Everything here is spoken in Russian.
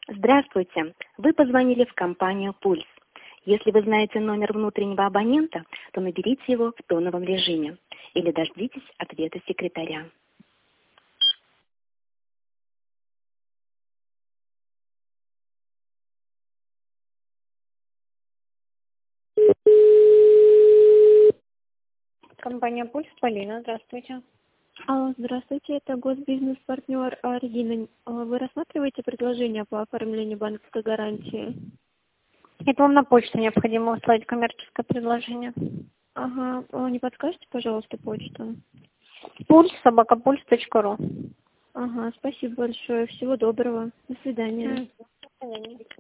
Здравствуйте! Вы позвонили в компанию «Пульс». Если вы знаете номер внутреннего абонента, то наберите его в тоновом режиме или дождитесь ответа секретаря. Компания «Пульс», Полина, здравствуйте. Здравствуйте, это госбизнес-партнер Регина. Вы рассматриваете предложение по оформлению банковской гарантии? Это вам на почту необходимо услать коммерческое предложение. Ага, не подскажете, пожалуйста, почту? Пульс@пульс.ру. Ага, спасибо большое, всего доброго, до свидания. До свидания.